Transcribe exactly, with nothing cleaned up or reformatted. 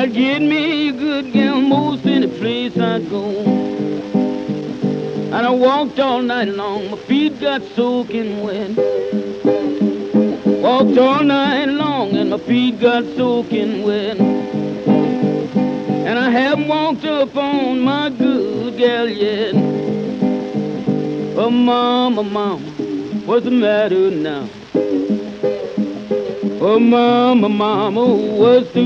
I'll get me a good gal most any place I go. And I walked all night long, my feet got soaking wet. Walked all night long and my feet got soaking wet. And I haven't walked up on my good gal yet. Oh, mama, mama, what's the matter now? Oh, mama, mama, what's the